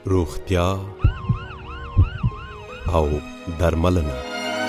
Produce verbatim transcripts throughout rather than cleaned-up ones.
روغتیا او درملنه.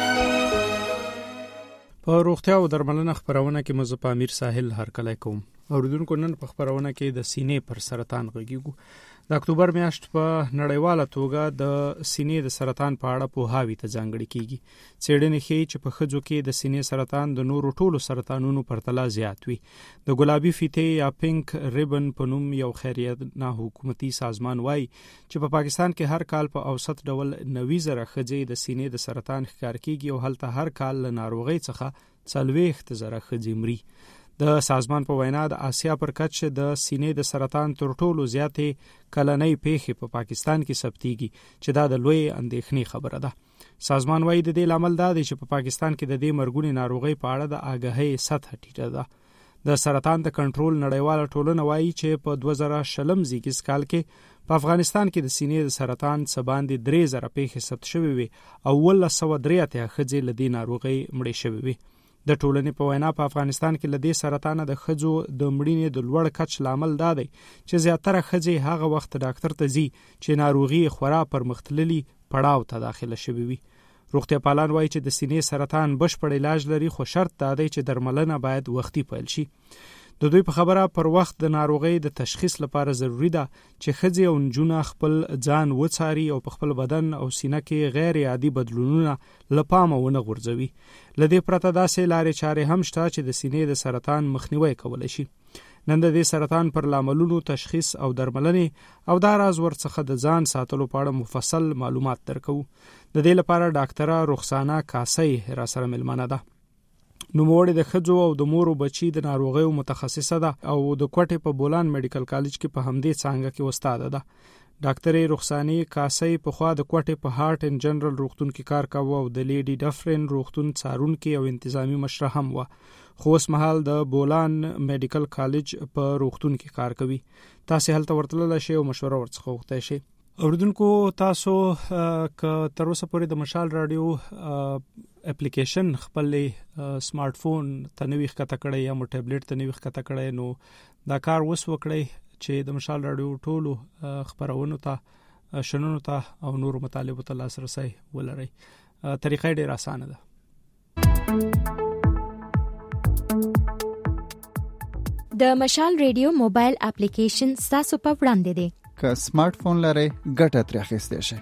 په روغتیا او درملنه خبرونه کې مزه په امیر ساحل هرکلی کوم. اوریدونکو نن په خبرونه کې د سینې پر سرطان غږیږو. د اکتوبر میاشت په نړیواله توګه د سینې د سرطان په اړه پوهاوی ته ځانګړی کیږي. څېړنې ښیي چې په ښځو کې د سینې سرطان د نورو ټولو سرطانونو پرتله زیات وي. د ګلابي فیتې یا پینک ریبن په نوم یو خیریه نه حکومتي سازمان وایي چې په پاکستان کې هر کال په اوسط ډول نوي زره ښځې د سینې د سرطان ښکار کیږي او هلته هر کال له ناروغۍ څخه څلوېښت زره ښځې مري. د سازمان په وینا د آسیا پر کچه د سینې د سرطان تر ټولو زیاتې کلنۍ پیښې په پاکستان کې ثبتېږي چې دا د لوی اندېښنې خبره ده. سازمان وایي د دې لامل دا دی چې په پاکستان کې د دې مرګونې ناروغۍ په اړه د آګاهۍ سطح ټیټه ده. د سرطان د کنټرول نړیواله ټولنه وایي چې په دوه زره شلم زیږیز کال کې په افغانستان کې د سینې د سرطان څه باندې درې زره پیښې ثبت شوې وي او اوولس سوه درې اتیا ښځې له دې ناروغۍ مړې شوې وي. د ټولنې په وینا په افغانستان کې له دې سرطان د ښځو د مړینې د لوړ کچ لامل دا دی چې زیاتره ښځې هغه وخت ډاکټر ته ځي چې ناروغي خورا پرمختللي پړاو ته داخله شوې وي. روغتیا پالان وایي چې د سینې سرطان بشپړ علاج لري، خو شرط دا دی چې درملنه باید وختي پیل شي. د دوی په خبره پر وخت د ناروغۍ د تشخیص لپاره ضروری ده چې ښځې او نجونې خپل ځان وڅاري او په خپل بدن او سینه کې غیر عادي بدلونونه له پامه ونه غورځوي. له دې پرته داسې لارې چارې هم شته چې د سینې د سرطان مخنیوی کولی شي. نن د دې سرطان پر لاملونو تشخیص او درملنې او دا راز ورڅخه د ځان ساتلو په اړه مفصل معلومات درکو. د دې لپاره ډاکټره رخسانه کاسي را سره ملمنه ده. نوموړې د ښځو او د مور او بچي د ناروغیو متخصصه ده او د کوټې په بولان میډیکل کالج کې په همدې څانګه کې استاد ده. ډاکټرې رخسانه کاسي په خوا د کوټې په هارت ان جنرال روغتون کې کار کاوه او د لیډي ډفرن روغتون څارونکي او انتظامی مشره هم و. خو اوس مهال د بولان میډیکل کالج په روغتون کې کار کوي. تاسو هلته ورتللی شئ او مشوره ورڅخه وغوښتئ شئ. اوریدونکو تاسو که تر اوسه پورې د مشال رادیو اپلیکیشن خپل سمارټ فون ته نوی ښکته کړی یا مو ټابلیټ ته نوی ښکته کړی نو دا کار وس وکړئ چې د مشال رادیو ټولو خبرونو ته شنونو ته او نورو مطالبو ته لاسرسی ولرئ. طریقه ډېره اسانه ده. د مشال رادیو موبایل اپلیکیشن ستاسو په وړاندې دی. که سمارټ فون لرئ ګټه ترې اخیستی شئ.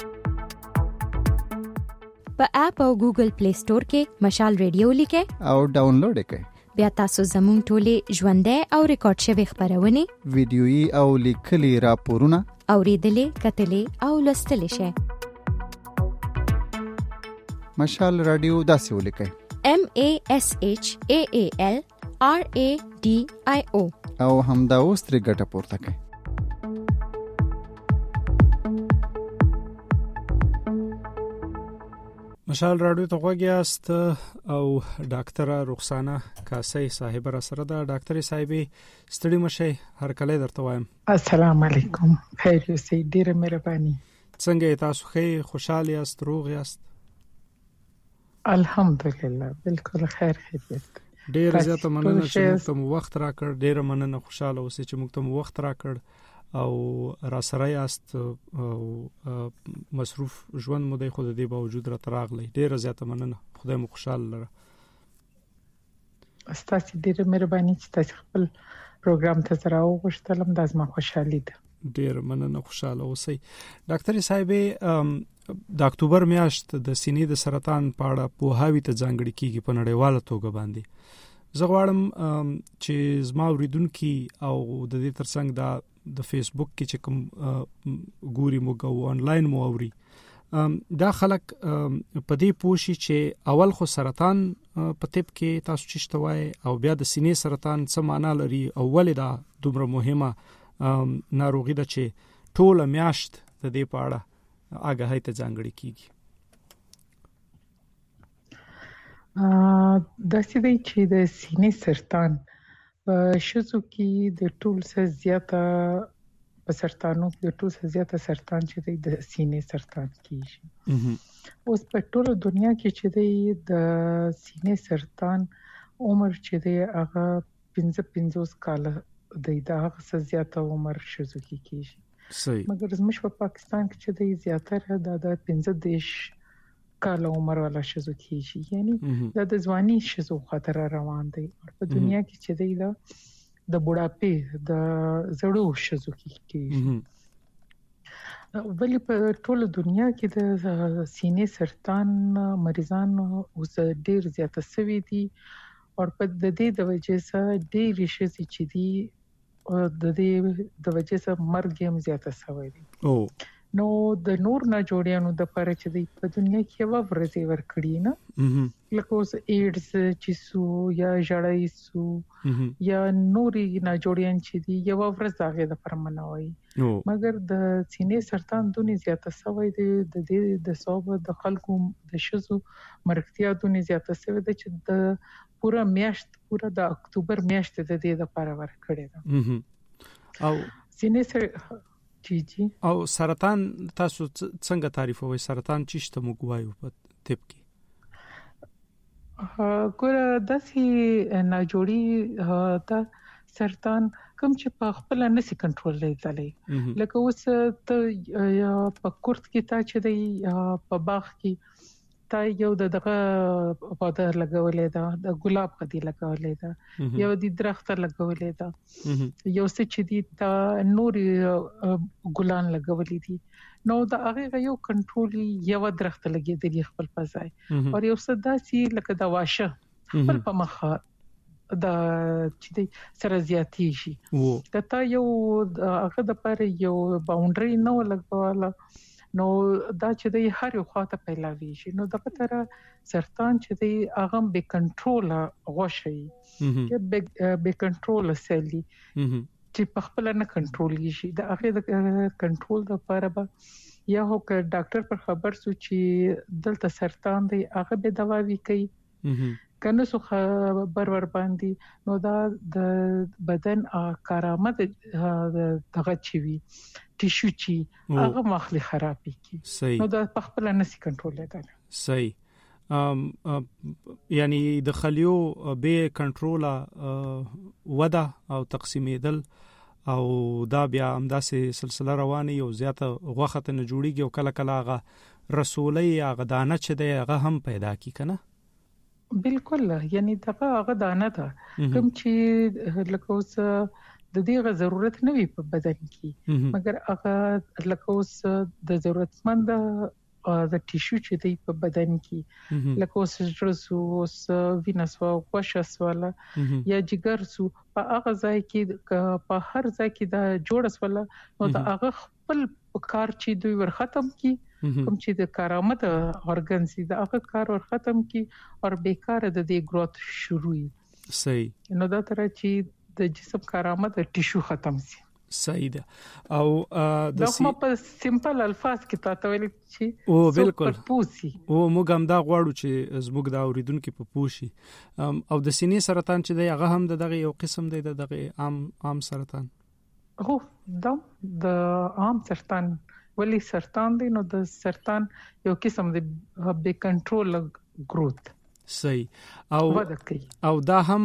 په اپ او ګوګل پلی سٹور کې مشال رادیو لیکئ او ډاونلوډ یې کړئ. بیا تاسو زموږ ټولې ژوندۍ او ریکارډ شوي خبرونه، ویډیويي او لیکلي راپورونه اوریدلې، کتلې او لوستلې شئ. مشال رادیو داسې ولیکئ: M A S H A A L R A D I O او همدا اوس ترې ګټه پورته کړئ. مشال رادیو ته غوږ یاست او ډاکټره رخسانه کاسي صاحب را سره ده. ډاکټرې صاحبې ستړي مشئ، هرکلی درته وایم. السلام علیکم، خیر اوسئ، ډیره مهرباني. څنګه تاسو ښه خوشاله یاست، روغ یاست؟ الحمدلله بالکل خیر خیریت. ډیره زیاته مننه چې موږ ته وخت راکړ. ډیره مننه، خوشاله اوسئ چې موږ ته وخت راکړ او را سره یاست او مصروف ژوند مو دی خو د دې باوجود را تراغلی. ډیره زیاته مننه، خدای مو خوشاله لره. ستاسو ډیره مهرباني چې تاسو خپل پروګرام ته سره وغوښتلم، دا زما خوشحالي ده. ډیره مننه، خوشاله اوسئ. ډاکټرې صاحبې د اکتوبر میاشت د سینې د سرطان په اړه پوهاوی ته ځانګړی کیږي په نړیواله توګه باندې. زه غواړم چې زما اوریدونکي او د دې ترڅنګ دا د فیسبوک کې چې کوم ګوري موږ او آنلاین مو اوري دا خلک په دې پوښي چې اول خو سرطان په طب کې تاسو چې شتوای او بیا د سینې سرطان څه معنا لري او ولې دا دومره مهمه ناروغي ده چې ټول میاشت د دې په اړه آګاهی ته ځانګړی کیږي. دا چې دی چې د سینې سرطان په ښځو کې د ټول څه زیاته په سرطانو کې د ټول څه زیاته سرطان چې دی د سینې سرطان کیږي. اوس په ټول دنیا کې چې دی د سینې سرطان عمر چې دی هغه پنځه پنځوس کاله دی، دا هغه څه زیاته عمر ښځو کې کیږي. صحیح. مګر زموږ په پاکستان کې چې د زیاتره د پنځه دیش کال عمر والا شزو کیږي، یعنی دا د ځواني شزو خطر روان دی. په دنیا کې چې دی دا د بوډاپې د زړو شزو کیږي. ولی په ټوله دنیا کې د سینې سرطان مریضان اوس ډیر زیات شوي دي او په د دې د وجې سره ډیر شي چې دي د دې د وجې سره مرګ هم زیات شوی دی. او نو د نور نه جوړیانو د پاره چې دی په دنیا کې یو ورځي ور کړی نه، لکه اوس ایډز چې سو یا جړای سو یا نوري نه جوړیان چې دی یو ورځ داغه د پرمنوي. مګر د سینې سرطان دونی زیاته شوی دی، د دې د صوب د خلکو د شزو مرګتیا دونی زیاته شوی دی چې د پورا میاشت پورا د اکتوبر میاشت د دې د پاره ور کړی ده. او سینې سر جی جی او سرطان تاسو څنګه تعریفوي؟ سرطان چې شته موږ وایو په طب کې ګوره داسې نه جوړي دا سرطان کوم چې په خپل نسی کنټرول لري. لکه اوس ته په کورت کې تا چې دی په باغ کې تا یو دغه پوده لګولې ده، د ګلاب قدی لګولې ده، یو د درخت لګولې ده، یو څه چې دی تا نور ګلان لګولې دي. نو دا هغه یو کنټرول یو درخت لګېدلی خپل پځای او یو څه داسي لکه دا واشه خپل په مخه دا چې دی سره زیاتی شي. کته یو هغه د پاره یو باونډري نو لګواله، نو دا چې دی هر یو خواته پیلاوي شي. نو دغه تر سرطان چې دی هغه به کنټرول غوشي چې به کنټرول سلی چې په خپل نه کنټرول شي. دا هغه د کنټرول لپاره به یا هو ک ډاکټر پر خبر سو چې دلته سرطان دی هغه به دوا وی کوي، کنه سو خبر ور باندې نو دا د بدن کارآمد دغه چی وی ټیشو چی هغه مخلي خرابې کی، نو دا په خپل نسی کنټرول لګل. صحیح. ام یعنی د خلیو به کنټرول ودا او تقسیمېدل او دا بیا همداسې سلسله روانه یو زیاته غوخه نه جوړیږي او کله کله هغه رسولي هغه دانه چې دی هغه هم پیدا کی کنه. بالکل، یعنی دغه هغه دانه ده کوم چې لکه اوس د دې غو ضرورت نه وي په بدن کې، مګر هغه لکه اوس د ضرورتمند د ټیشو چې دی په بدن کې لکه اوس جرسو اوس وینس او کوشس ولا یا جګر سو په هغه ځای کې په هر ځای کې دا جوړس ولا نو دا هغه خپل کار چې دوی ور ختم کی کوم چې د کارآمد اورګان سي دا هغه کار ور ختم کی او بیکاره د دې گروث شروع وي. صحیح. نو دا تر چې د جسم کارآمد ټیشو ختم سي. صحیح ده. او د کوم په سمپل الفاظ کې تاسو ویل چې او بالکل پوسی او موږ هم دا غواړو چې زموږ د اوریدونکو په پوشي او د سینې سرطان چې دی هغه هم دغه یو قسم دی دغه عام عام سرطان. هو دا د عام سرطان ولی سرطان دی نو د سرطان یو قسم دی به کنټرول گروث. صحیح. او او دا هم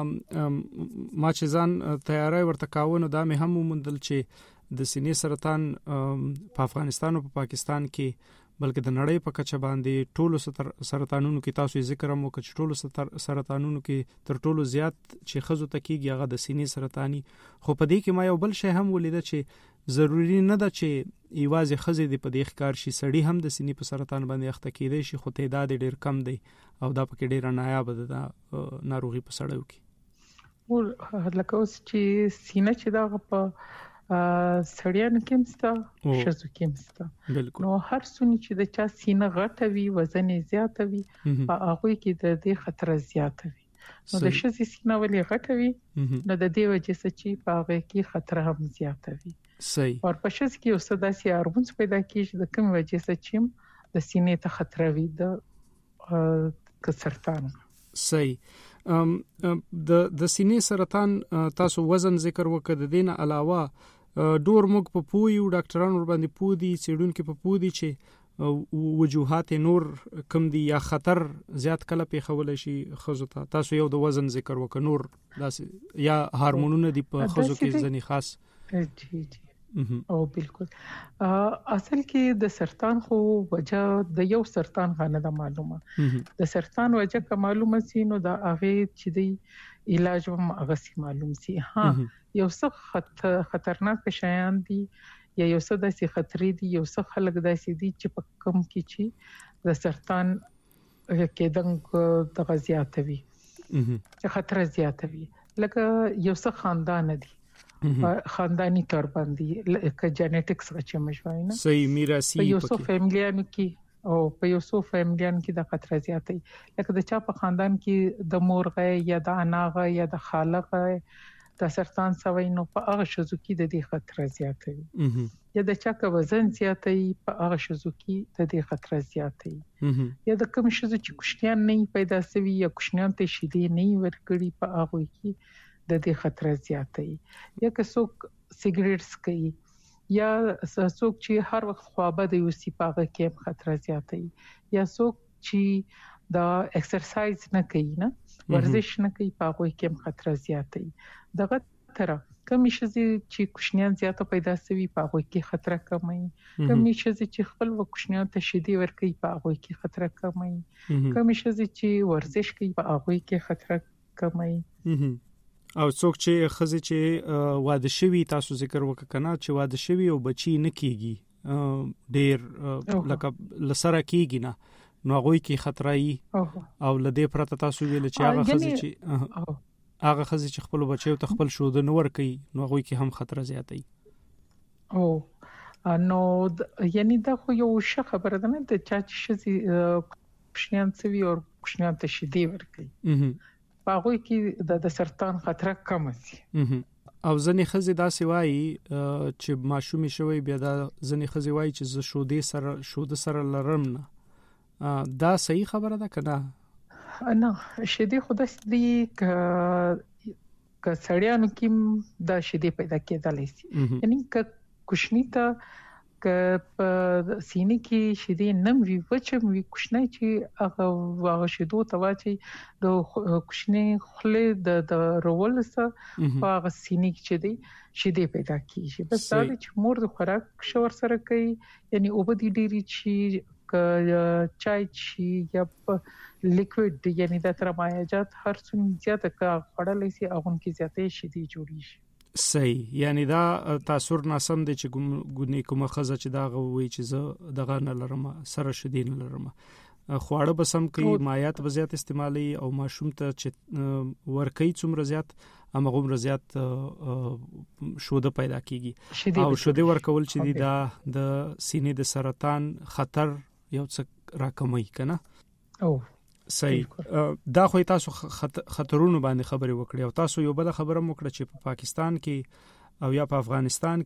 ما چې ځان تیاری ورته کاوه نو دا مې هم ومندل چې د سینې سرطان په افغانستان او په پاکستان کې بلکې د نړۍ په کچه باندې ټولو سرطانونو کې تاسو ذکر مو کچ ټولو سرطانونو کې تر ټولو زیات چې خزو تکیږي هغه د سینې سرطاني. خو په دې کې ما یو بل شی هم ولیده چې ضروری نه ده چې ایوازې خزې د په دې ښکار شي، سړی هم د سینې په سرطان باندې اخته کېدی شي، خو تعداد ډیر کم دی او دا پکې ډیر نایاب ده د ناروغي په سړیو کې. ول لکه اوس چې سینې چې دا په سړیانو کې مستا شزو کې مستا، نو هر څونی چې د چا سینه غټه وي وزن زیات وي په هغه کې د دې خطر زیات وي. نو د شزې سینه ولې غټه وي نو د دې وجې چې په هغه کې خطر هم زیات وي. صحیح. او په شز کې اوس داسې هورمونز پیدا کیږي د کوم وجې چې د سینې ته خطر وي د سرطان. صحیح. ام د د سینې سرطان تاسو وزن ذکر وکړ، د دې نه علاوه ډور موږ په پویو ډاکټرانو باندې پودي سیډونکو په پودي چې وجوهات نور کم دي یا خطر زیات کله پیښول شي خزو ته. تاسو یو د وزن ذکر وکړ، نور داسې یا هورمونونه دي په خزو کې ځنی خاص. جی جی او بالکل اصل کې د سرطان خو وجه د یو سرطان غنه د معلومه د سرطان وجه که معلومه سي نو د هغه چې دی علاج هم هغه سي معلوم سي. ها یو څه خطرناک شیان دي یا یو څه د سي خطرې دي، یو څه خلک داسې دي چې په کم کې چې د سرطان کېدنګ د غزياتوي چې خطر زیاتوي، لکه یو څه خاندان دي خاندانی تور باندې ک جنټکس چې مشوي نه صحیح میراثي په یو څو فیملیانو کې او په یو څو فیملیانو کې د خطر زیاتي، لکه د چا په خاندان کې د مورغه یا د اناغه یا د خالغه د سرطان سوي نو په هغه شذو کې د دې خطر زیاتي، یا د چا کا وزن زیاتي په هغه شذو کې د دې خطر زیاتي، یا د کوم شذو چې کوشنیان نه پیدا سوي یا کوشنیان ته شیدې نه ورکړي په هغه کې د دې خطر زیاتي، یا که څوک سیګریټس کوي یا څوک چې هر وخت خوابه دی او سپاغه کې خطر زیاتي، یا څوک چې دا ایکسرسایز نه کوي نه ورزش نه کوي په هغه کې خطر زیاتي. دغه تر کمی شزي چې کوشنیان زیاته پیدا سوي په هغه کې خطر کمي، کمی شزي چې خپل و کوشنیان ته شیدې ورکوي په هغه کې خطر کمي، کمی شزي چې ورزش کوي په هغه کې خطر کمي. او څوک چې خزي چې واده شوی تاسو ذکر وکړه کنه چې واده شوی او بچی نه کیږي ډیر لکه لسره کیږي نه نو هغه کې خطرای او لدې پرته تاسو ویل چې هغه خزي چې هغه خزي چې خپل بچیو ته خپل شود نه ور کوي نو هغه کې هم خطر زیاتي. او نو یعنی دا خو یو ښه خبره ده نه د چا چې شي کوشنیان سوي او کوشنیان ته شیدې ور کوي پاغوي کې د سرطان خطر کم سي. او ځنې خزي دا سوي چې ماشومي شوی بیا دا ځنې خزي وای چې ز شودې سره شود سره لرم نه، دا صحیح خبره ده کنه؟ نه شیدې خو د دې ک ک سړیانو کې دا شیدې پیدا کېدلای شي، یعنی ک کوشنی ته ک په سینې کې شیدې نم وی وچم وی کوشنی چې هغه واغ شیدو ته واچي د کوشنی خله د د رول سره په هغه سینې کې چې دی شیدې پیدا کیږي. بس دا چې مور د خوراک شور سره کوي، یعنی اوبدي ډيري چې ک چای چی یا لیکوډ یعنی د ترمایجات هر څومره زیاته کا خړلې سي هغه کې زیاتې شیدې جوړي شي. صحیح، یعنی دا تاثیر ناسم دی چې ګونی کومه خزه چې دا غوي چې زه دغه نه لرم سره شیدې نه لرم، خواړه بسم کوي مایات به زیات استعمالي او ماشوم ته چې ورکی څومره زیات هغه عمر زیات شوده پیدا کیږي او شوده ورکول چې دی دا د سینې د سرطان خطر یو څه راکموي کنه. او صحیح، دا خو تاسو خطرونو باندې خبرې وکړې او تاسو یو بل خبره وکړه چې په پاکستان کې او یا په افغانستان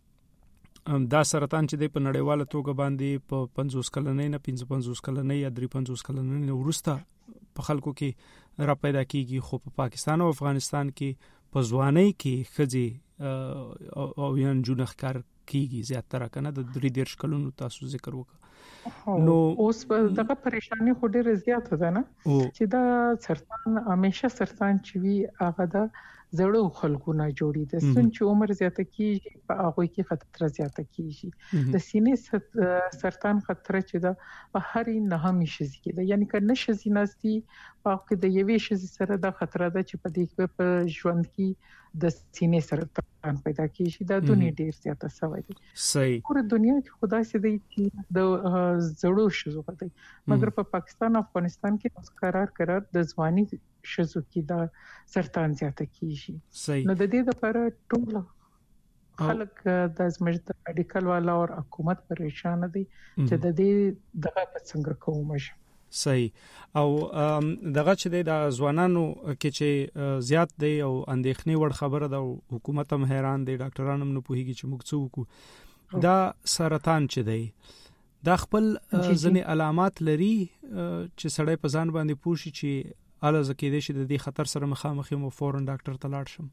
کې دا سرطان چې د په نړیواله توګه باندې په پنځوس کلنۍ نه پنځوس کلنۍ یا درې پنځوس کلنۍ نه ورسته په خلکو کې را پیدا کیږي، خو په پاکستان او افغانستان کې په ځوانۍ کې خځې او یا جنونه ښکار کیږي زیاتره کنه د درې دیرش کلونو تاسو ذکر وکړه. نو اوس په دغه پریشانی خو ډیره زیاته ده نه چې دا سرطان همیشه سرطان چې وی هغه د زړو خلکو نه جوړي د سن چې عمر زیاته کیږي په هغه کې خطر زیاته کیږي. د سینې سرطان خطر چې دا په هر نه همیشه کیږي، یعنی کنه شزي نستي په کې د یوې شزي سره د خطر ده چې په دې کې په ژوند کې د سینې سرطان پیدا کیږي. دا دنیا ډیر زیاته سوي دي. صحیح، پوره دنیا کې خدای سي دی چې د زړو شزو غته، مګر په پاکستان او افغانستان کې قرار قرار د ځواني شزو کې دا سرطان زیاته کیږي. صحیح، نو د دې لپاره ټول خلک د زموږ د میډیکل والا او حکومت پریشان دي چې د دې دغه په څنګه کومه. صحیح، او دغه چې د ځوانانو کې چې زیات دی او اندېښنې وړ خبره ده، حکومت هم حیران دی، ډاکټرانو هم نه پوهیږي چې موږ څه وکړو. دا سرطان چې دی دا خپل ځینې علامات لري چې سړی په ځان باندې پوښي چې اله زکه دې چې د دې خطر سره مخامخ یم او فورن ډاکټر ته لاړ شم.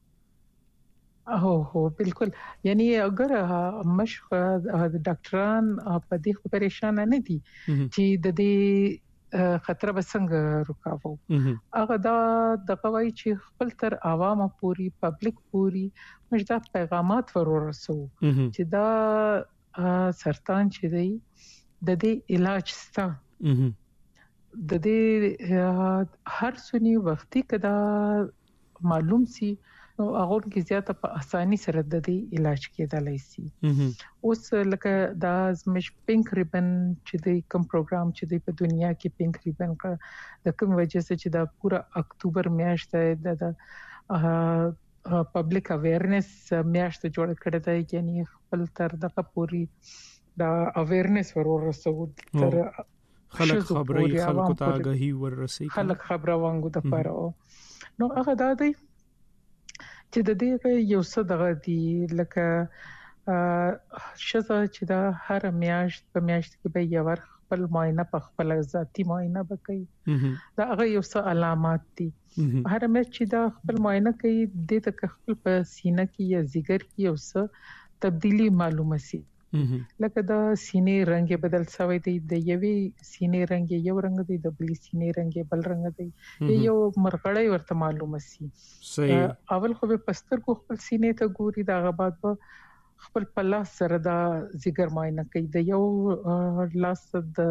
هو هو بالکل، یعنی اگر مشق د ډاکټران په دې پریشان نه دي چې د دې خطر به څنګه رکاوو. هغه دا د قوی چې خپل تر عوامو پوری پبلک پوری موږ دا پیغامات ورورسو چې دا سرطان چې دی د دې علاج ستا د دې هر سني وختي کدا معلوم سي نو هغه کې زیاته په اساني سره د دې علاج کېدلای شي. اوس لکه دا زمش پینک ریبن چې د کوم پروګرام چې د په دنیا کې پینک ریبن د کوم وجه چې دا پورا اکتوبر میاشت د پبلک اویرنس میاشت جوړ کړی دی، یعنی خپل تر دغه پوری دا اویرنس ورورسو تر خلک خبري خلکو ته آگاهي ورسي خلک خبره وانګو د پاره. نو هغه دا دی چې د دې یو څه دغه دی لکه شزه چې دا هر میاشت په میاشت کې به یو ور خپل معاینه په خپل ذاتی معاینه وکړي. دا هغه یو څه علامات دي. هر میاشت چې دا خپل معاینه کوي د ته خپل په سینه کې یا ځګر کې یو څه تبدیلی معلومه سي. لکه دا سینې رنگ بدل شوی دی، د یوې سینې رنگ یو رنگ دی، د بلې سینې رنگ بل رنگ دی، یو مرغړی ورته معلومه سي. صحیح. اول خو به پستر کو خپل سینې ته ګوري، دا غبات به خپل پلاس سره دا ځګر معاینه کوي، د یو لاس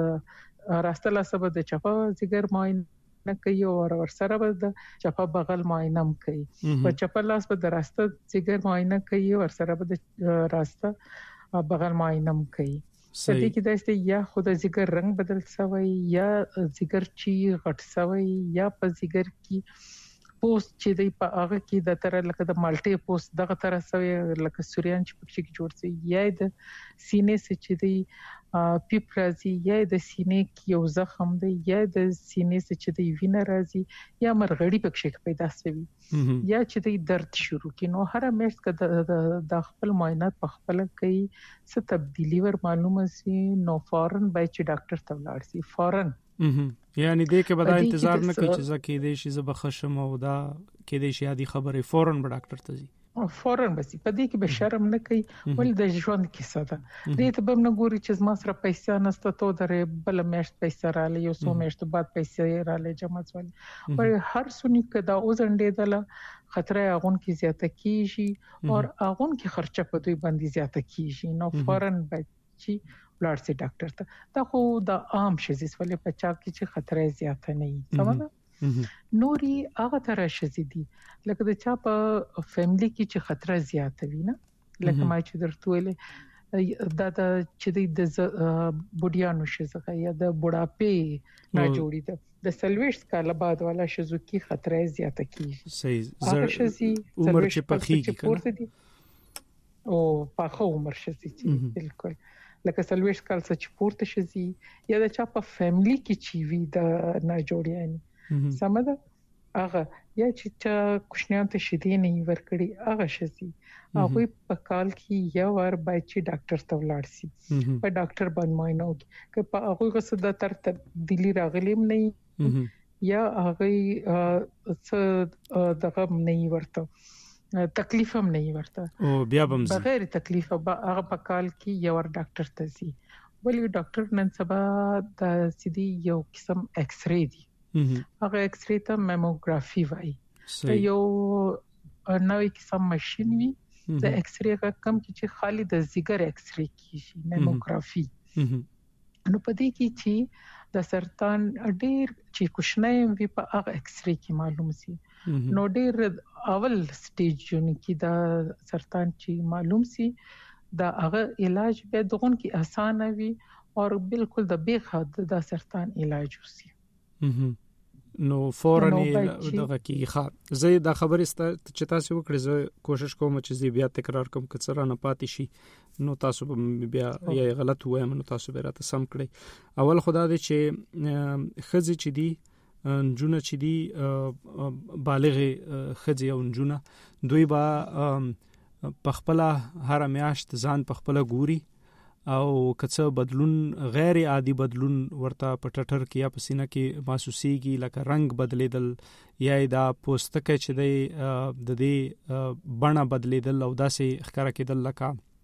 د راسته لاس به د چپا ځګر معاینه کوي او ور سره به د چپا بغل معاینه کوي. په چپا لاس به د راسته ځګر معاینه کوي، ور سره به د راسته بغل معاینم کوي. په دې کې د است یا خود ځګر رنگ بدل شوی یا ځګر چی غټ شوی یا په ځګر کې پوسټ چې دی په هغه کې د تر لکه د مالټي پوسټ دغه تر شوی لکه سوریان چې پکې کې جوړ شي یا د سینې څخه چې دی پیپ راځي یا د سینې کې یو زخم دی یا د سینې څخه چې دی وینه راځي یا مرغړی پکې پیدا شوی یا چې دی درد شروع کی. نو هر میاشت کې د خپل معاینات په خپل کوي څه تبدیلی ور معلومه سي نو فورن بای چې ډاکټر ته ولاړ سي فورن. یعنی دې کې به دا انتظار نه کوي چې ځکه دې شي زب خشم او دا کې دې شي عادي خبره فورن به ډاکټر ته ځي فورن بس په دې کې به شرم نه کوي. ول د ژوند کیسه ده دې ته به نه ګوري چې زما سره پیسې نسته تو درې بل میاشت پیسې رااله یو څو میاشت بعد پیسې رااله جمع ځول پر هر سونی کدا اوزنډې دله خطر اغون کې زیاته کیږي او اغون کې خرچه په دوی باندې زیاته کیږي. نو فورن بچي بلډ سي ډاکټر ته دا خو د عام شزیس ولې په چا کې چې خطر زیاته نه وي سمونه. نوري هغه تر شزيدي لکه د چا په فیملی کې چې خطر زیاته وي نه لکه ما چې درته ویل دا د چې د بوډیانو شزغه یا د بوډاپې نه جوړی ده د سلويش کاله بعد والا شزو کې خطر زیاته کیږي. صحیح زر عمر چې پخېږي کنه او پاخه عمر شزي چې بالکل لکه سلويش کال څخه چې پورته شزي یا د چا په فیملی کې چې وي د نه جوړیانی سمده هغه یا چې کوشنیان ته شیدې نه ورکړي هغه شزي هغه په کال کې یو ور بای چې ډاکټر ته ولاړ سي په ډاکټر باندې معاینه وکړي که په هغه غوسه د تر تبدیلی راغلیم نه یا هغه څه دغه نه ورته تکلیف هم نه ورته او بیا هم بغیر تکلیف هغه په کال کې یو ور ډاکټر ته سي ولې ډاکټر نن سبا د سیدي یو قسم ایکس ری دی هغه ایکس ری ته میموګرافي وایي یو نوې قسم ماشين وي د ایکس ری کم چې خالي د ځګر ایکس ری کیږي میموګرافي. نو په دې کې چې د سرطان ډېر چې کوشنۍ وي په هغه ایکس ری کې معلوم سي نو ډېر اول سټیجونه کې د سرطان چې معلوم سي دا هغه علاج به دغون کې اسانه وي او بالکل د بیخ د سرطان علاج وسی. نو فورن دغه کې ښه زه دا خبرې چې تاسو وکړئ زه کوشش کوم چې زه بیا تکرار کوم که څه را نه پاتې شي نو تاسو بیا یا غلط وایم نو تاسو به راته سم کړئ. اول خدا دې چې خزي چې دی جونه چې دی بالغ خزي او جونه دوی با پخپله هر میاشت ځان پخپله ګوري او کڅه بدلون غیر عادي بدلون ورته پټټر کې یا پسینه کې محسوسيږي لکه رنگ بدلیدل یا دا پوستکه چې د دې بڼه بدلیدل او داسې ښکارا کېدل لکه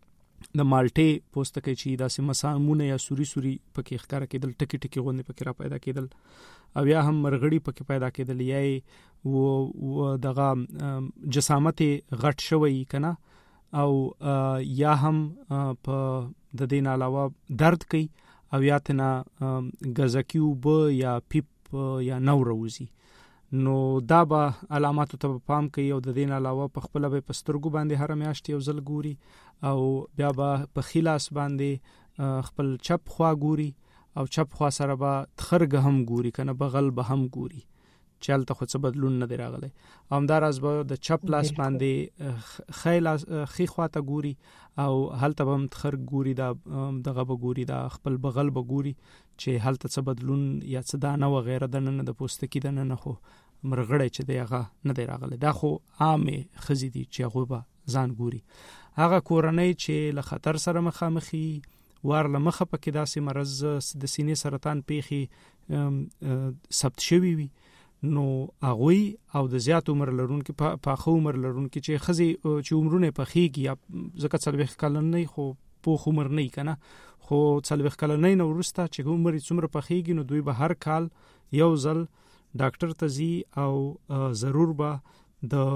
د مالټې پوستکی چې داسې مسامونه یا سوري سوري پکې ښکار کېدل ټکی ټکی غوندې پکې را پیدا کېدل او یا هم مرغړی پکې پیدا کېدل یا و دغه جسامت غټ شوی کنه او یا هم په د دین علاوه درد کوي او یا تنا غزکیو ب یا پیپ یا نو روزي نو دا به علاماتو ته پام کوي او د دین علاوه په خپل به پسترګو باندې هر میاشت یو ځل ګوري او بیا به په خلاص باندې خپل چپ خوا ګوري او چپ خوا سره به تخرګ هم ګوري کنه بغل به هم ګوري چلته خو څه بدلون نه دی راغلی همدار از به د چپ لاس باندې خیل خي خوا ته ګوري او هلته به هم تخرګ ګوري دا دغه به ګوري دا خپل بغل به ګوري چې هلته څه بدلون یا څه دانه و غیره د نن د پوستکی د نن خو مرغړی چې دی هغه نه دی راغلی دا خو عامه خزي دي چې هغه به ځان ګوري هغه کورنۍ چې له خطر سره مخامخي وار له مخه پکې داسې مرز د سینې سرطان پیخي ثبت شوی وي نو هغه او د زیات عمر لرونکو په خو عمر لرونکو چې خزي چې عمرونه پخېږي یا زکه څلويخ کلن نه خو په عمر نه کنه خو څلويخ کلن نه ورسته چې عمر څومره پخېږي نو دوی به هر کال یو ځل ډاکټر ته ځي او ضرور به د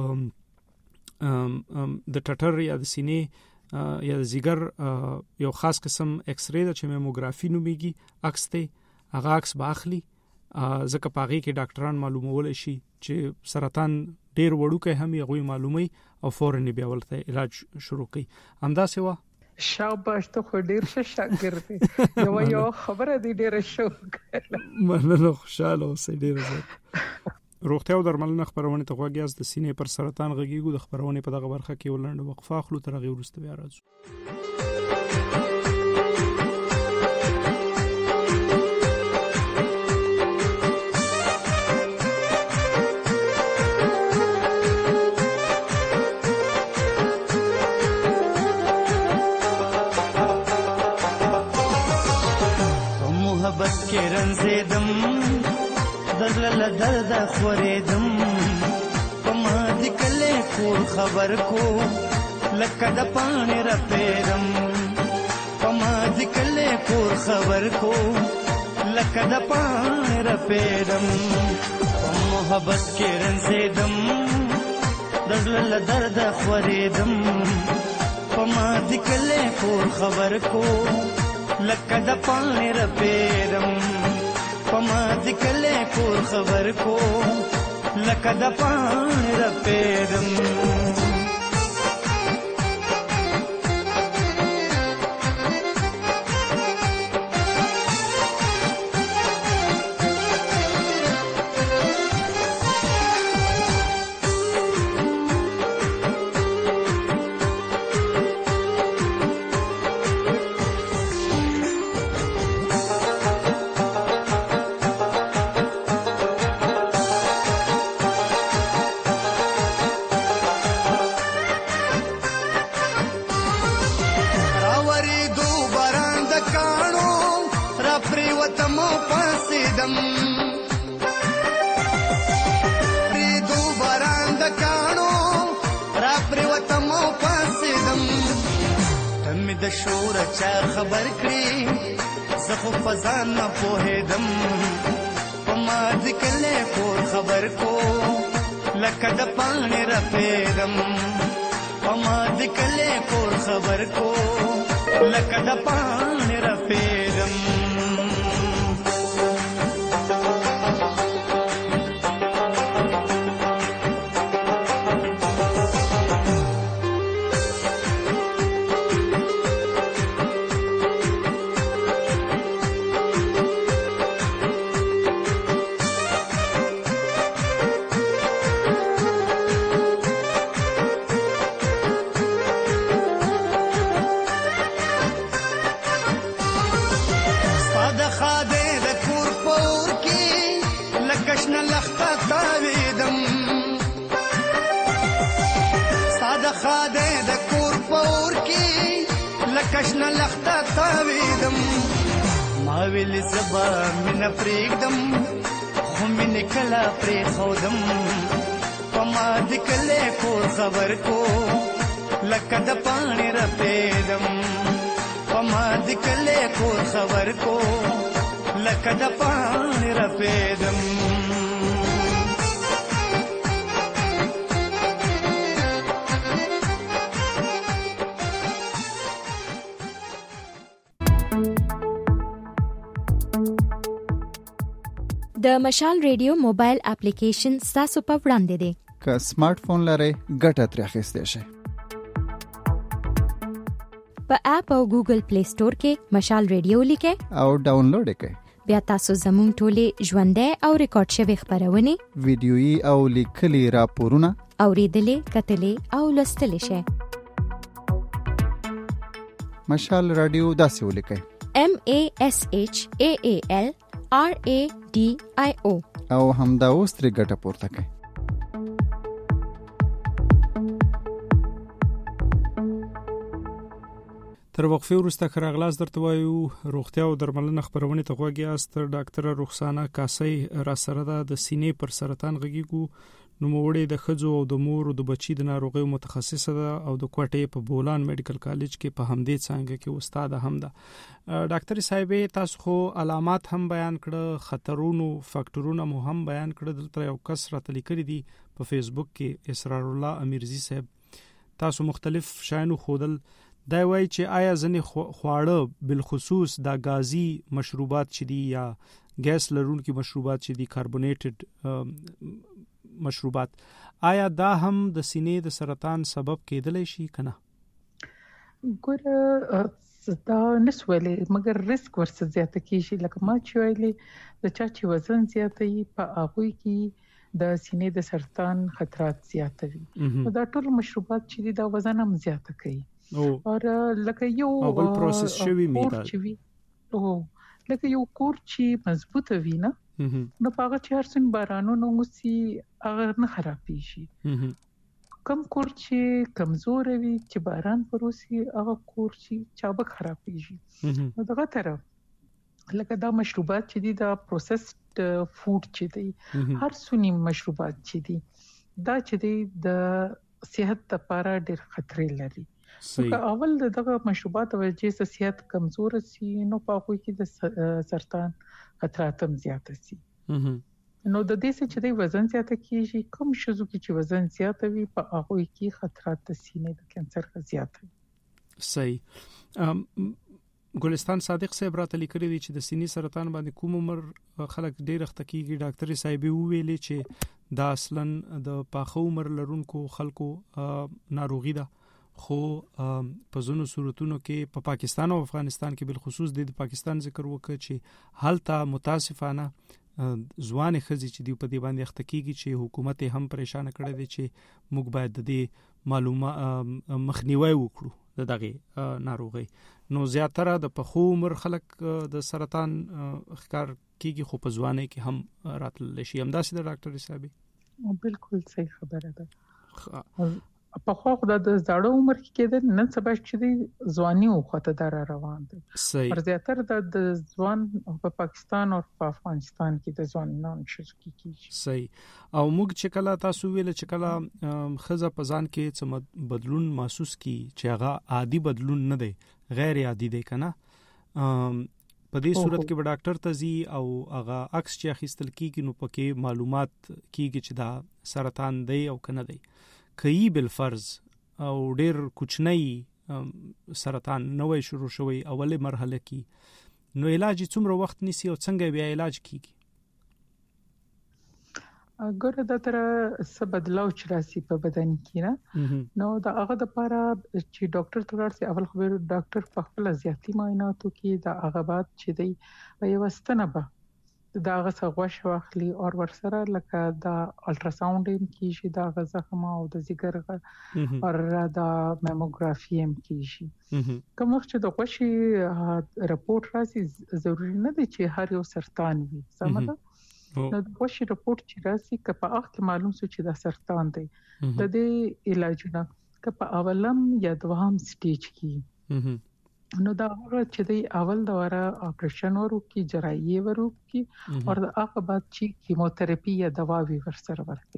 د ټټر یا د سینې یا د زیګر یو خاص قسم ایکس ری د چې میموګرافي نوميږي عکس ته هغه عکس به اخلي ځکه پاغي کې ډاکټران معلومول شي چې سرطان ډیر وړوکی هم یې غوي معلومي او فورن بیا ولته علاج شروع کوي همدا سوا شاباش ته خو ډیر ښه شاګرد یو یو خبره دی ډیر شوق مننه خوشاله اوسې ډیر زه روغتیا او درملنه خبرونه ته غوږی از د سینې پر سرطان غږیږو د خبرونه په دغه برخه کې ولنډ وقفه اخلو تر هغه وروسته بیا راځو کرن زیدم دلل درد خوریدم پما دکلے کور خبر کو لکه د پانی رپیدم پما دکلے کور خبر کو لکه د پانی رپیدم محبت کرن زیدم دلل درد خوریدم پما دکلے کور خبر کو لکه د پانی رپیدم پما دکلے کور خبر کو لکه د پانی رپیدم د شور چا خبر کړی زخو فزان نه پوهېدم پما ذکلې کور خبر کو لکه د پانی رپېدم پما ذکلې کور خبر کو لکه د پانی رپېدم کشن لخته تاویدم ما ویل زبا من پریږدم خو من کلا پری خودم پما دکلې کور خبر کو لکه د پاڼې رپېدم په ما د کلي کور خبر کو لکه د پاڼې رپېدم د مشال ریډیو موبایل اپلیکیشن ستاسو په وړاندې دی. که سمارټ فون لرئ ګټه ترې اخیستی شئ. په اپ او ګوګل پلی سٹور کې مشال ریډیو لیکئ او ډاونلوډ یې کړئ. بیا تاسو زموږ ټولې ژوندۍ او ریکارډ شوي خبرونه، ویډیويي او لیکلي راپورونه اوریدلې، کتلې او لوستلې شئ. مشال رادیو داسې ولیکئ: M A S H A A L R A D I O او همدا اوس ترې ګټه پورته کړئ. تر وقفې وروسته خراغلاس درته وایو روغتیا او درملنه خبرونه ته غوږی است. ډاکټر رخسانه کاسي را سره ده د سینې پر سرطان غږیږو نوموړې د خځو او د مور او د بچي د ناروغیو متخصصه ده او د کوټې په بولان میډیکل کالج کې په همدې څانګه کې استاد هم ده. ډاکټر صاحب تاسو خو علامات هم بیان کړه، خطرونو فاکټورونه مو هم بیان کړه. دلته یو کس راته لیکلي دي په فیسبوک کې اسرار الله امیرزی صاحب، تاسو مختلف شایانو خودل دا وایي چې آیا ځنې خواړه بالخصوص دا غازي مشروبات چې دي یا ګیس لرونکي مشروبات چې دي کاربونیټډ مشروبات، آیا دا هم د سینې د سرطان سبب کېدلی شي کنه؟ ګوره دا نسولې مګر ریسک ورڅ زیاته کیږي. لکه ما چې ویلي د چا چې وزن زیاته وي په هغه کې د سینې د سرطان خطرات زیاته وي. دا ټول مشروبات چې دي دا وزن هم زیاته کوي. او لکه یو اول پروسس شوی میده او لکه یو کور چې مضبوطه وي نه نو پاغه چې هر څن بارانونو موسی هغه نه خرابېږي. کم کور چې کمزور وي چې باران پروسي هغه کور چې چابه خرابېږي. نو دغه طرف لکه دا مشروبات چې دي دا پروسسډ فود چې دي هر څونی مشروبات چې دي دا چې دي د صحت لپاره ډېر خطر لري. که اول دغه مشروبات وجې چې صحت کمزور سي نو په خو کې د سرطان خطرات هم زیات سي. نو د دې چې د وزن زیات کیږي کوم شزو کې چې وزن زیات وي په هغه کې خطرات د سینې د کانسر زیات وي. صحیح. ګلستان صادق صاحب راته لیکلي دي چې د سینې سرطان باندې کوم عمر خلک ډېر اختکیږي. ډاکټر صاحب ویلي چې دا اصلا د پاخه عمر لرونکو خلکو ناروغي ده، خو په ځینو صورتونو کې په پا پاکستان او افغانستان کې بالخصوص د پاکستان ذکر وکړ چې هلته متاسفانه ځوان خزي چې دی په دې باندې اختکیږي چې حکومت هم پریشان کړی دی چې موږ باید د دې معلومات مخنیوي وکړو د دغه ناروغي. نو زیاتره د پخو عمر خلک د سرطان ښکار کیږي خو په ځواني کې هم راتل شي. هم داسې د ډاکټر صاحب بالکل صحیح خبره ده. په خو خدای د زړو عمر کې کېدل نن سبا چې دی ځواني او خطر روان دي. پر زیاتره د ځوان په پاکستان او په افغانستان کې د ځوانانو شذ کیږي. صحیح. او موږ چې کله تاسو ویل چې کله خزه پزان کې څه بدلون محسوس کی چې هغه عادي بدلون نه دی، غیر عادي دی کنه، په دې صورت کې به ډاکټر ته ځي او هغه عکس چې اخیستل کیږي نو پکې معلومات کیږي چې دا سرطان دی او کنه دی. کئی بالفرض او ډیر کوچنی سرطان نوې شروع شوی اوله مرحله کې نو علاج څومره وخت نیسي او څنګه بیا علاج کیږي؟ ګوره دا تر څه بدلاو چې راسي په بدن کې نه نو دا هغه د لپاره چې ډاکټر ته ورسي اول خو ډاکټر په خپل ذاتی معایناتو کې دا هغه بعد چې دی یو ستنه به دا هغه څنګه واخلي او ورسره لکه دا الټراساوند هم کیږي دا غزخم او د ځګر او دا ماموګرافي هم کیږي. کوم وخت چې د غوښي رپورت راسي ضروري نه دی چې هر یو سرطان وي سمه ده. نو د غوښي رپورت چې راسي کپه اخر معلوم شو چې دا سرطان دی د دې علاجونه کپه اولم یا دوهم سټیج کې نو دا چې دی اول دواره اپریشن ورو کی جراحي ورو کی او د هغه بعد چې کیموتراپي یا دوا وی ورسره ورکړي.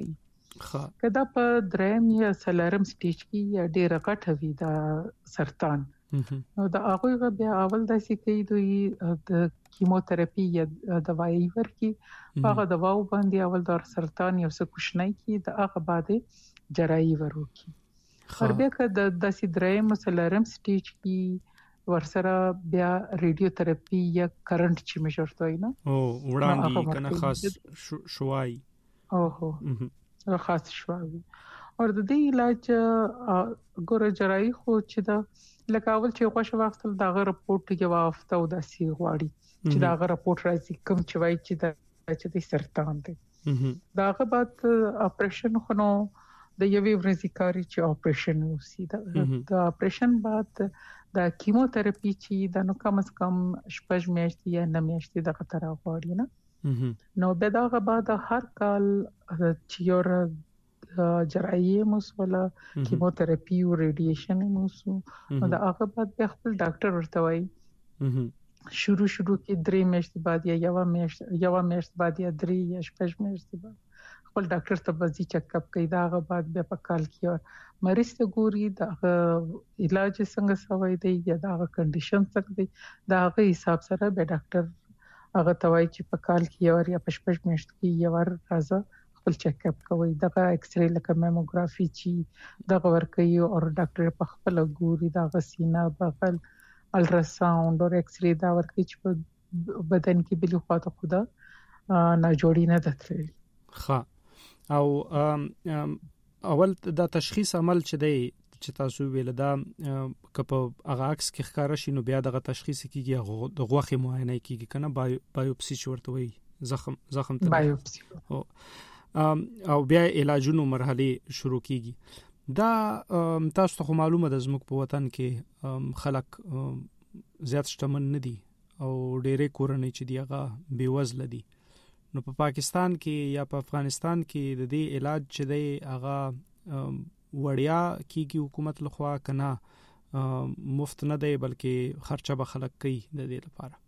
کدا په دریم یا څلورم سټیج کې ډېر غټ وي دا سرطان نو دا هغه بیا اول داسې کوي دوی د کیموتراپي یا دوايي ورکي هغه دواو باندې اول د سرطان یو څه کوشنۍ کې د هغه باندې جراحي ورکي پر بیا که د داسې دریم څلورم سټیج کې ورسره بیا ریډیوتراپي یا کرنٹ چې مشورته وي نه او وړاندې کنه خاص شوای او هو خاص شوای او د دې علاج ګوره جراحي خو چې دا لکه اول چې غوښه واخل دا غره رپورت یو هفته او داسې غواړي چې دا غره رپورت راځي کوم چې وایي چې دا چې د سرطان دی دا غه بعد اپریشن خو نو د یوې ورځې کاری چې اپریشن وسی دا د اپریشن بعد د کیموتراپي چې د نو کم از کم شپږ میاشتې یا نه میاشتې د خطر غواړي نه نو به دا غه بعد هر کال چې یو جراحي مسوله کیموتراپي او ریډیشن مسو دا هغه بعد به خپل ډاکټر ورته وایي شروع شروع کې درې میاشتې بعد یا یو میاشت یو میاشت بعد یا درې یا شپږ میاشتې بعد خپل ډاکټر ته بزي چیک اپ کوي دا هغه بعد به په کال کې مریض ته ګوري دا علاج څنګه سوي دی یا دا کنډیشن څنګه دی دا هغه حساب سره به ډاکټر هغه توای چې په کال کې یو یا شپږ میاشت کې یو راځه خپل چیک اپ کوي دغه ایکس ری لکه میموګرافي چې دغه ور کوي او ډاکټر په خپل ګوري دغه سینه بغل الټراساوند او ایکس ری دا ور کوي چې په بدن کې بل خواته خدا نه جوړی نه دتري ښه او اول دا تشخیص عمل چې دی چې تاسو ویل دا کپ هغه عکس کې ښکارا شي نو بیا دغه تشخیص کیږي د غوښه معاینه کیږي کنه بایوپسي چورته وي زخم زخم ته بایوپسي او بیا علاجونو مرحله شروع کیږي دا تاسو ته معلومه ده زموږ په وطن کې خلک زیات شتمن نه دي او ډېرې کورنۍ چې دی هغه بیوزله دي نو په پاکستان کې یا په افغانستان کې د دې علاج چې دی هغه وړیا کیږي حکومت لخوا کنه مفت نه دی بلکې خرچه به خلک کوي د دې لپاره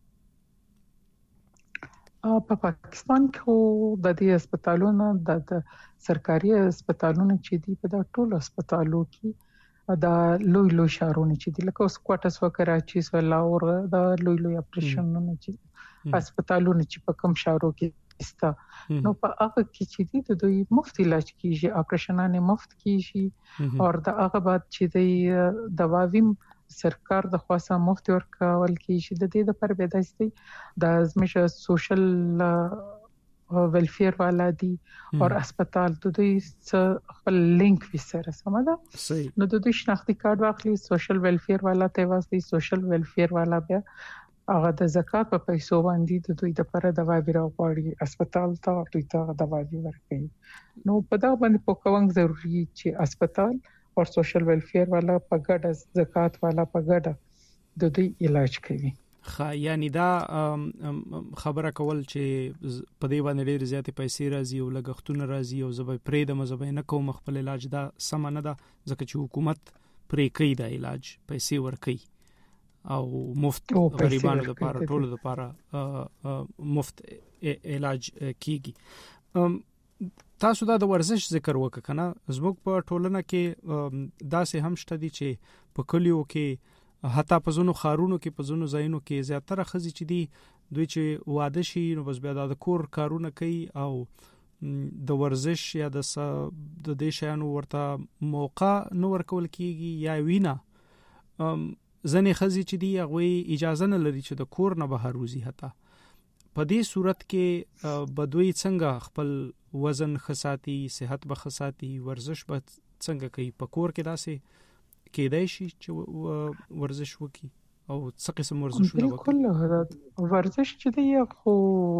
په پاکستان کې د دې هسپتالونو د سرکاري هسپتالونو چې دي په ټولو هسپتالو کې دا لوی لوی شهرونه چې دي لکه اوس کوټس و کراچي سو لاهور دا لوی لوی اپریشنونه چې هسپتالونه چې په کوم شهرو کې استا نو په هغه کې چې دي د دوی مفت علاج کیږي اپریشنانه مفت کیږي او دا هغه بعد چې د دواویم سرکار د خاصه مفت ورکول کیږي د دې لپاره به داسي د زموږ سوشل ویلفیر والا دي او هسپتال د دوی خپل لینک وسره سمدا نو د دوی شناختی کارت واخلي سوشل ویلفیر والا ته واسطي سوشل ویلفیر والا بیا هغه د زکات په پیسو باندې د دوی لپاره دوا ورو غواړي هسپتال ته دوی ته دوا ورکړي نو په دا باندې پوکونګ ضروری چې هسپتال او سوشل ویلفیر والا په ګډه زکات والا په ګډه د دوی علاج کوي خا یعنی دا خبره کول چې په دې باندې ډېر زیاتې پیسې راځي او لګښتونه راځي او زبې پرې د مزبې نه کوم خپل علاج دا سم نه ده ځکه چې حکومت پرې کوي دا علاج پیسې ورکوي او مفت غریبانو لپاره ټولو لپاره مفت علاج کیږي تاسو دا د ورزش ذکر وکړه کنه زموږ په ټولنه کې داسې هم شته دي چې په کلیو کې حتی په زونو خارونو کې په زونو ځایونو کې زیاتره خزي چې دي دوی چې واده شي نو بس بیا د کور کارونه کوي او د ورزش یا د د دې شیانو ورته موقع نو ورکول کیږي یا وینا ځنې خزي چې دی هغه اجازه نه لري چې د کور نه بهر وځي حتی په دې صورت کې بدوی څنګه خپل وزن خساتی صحت به خساتی ورزش به څنګه کوي په کور کې داسې کېدای شي چې ورزش وکي او څه قسم ورزشونه وکړي بالکل ورزش چې دی خو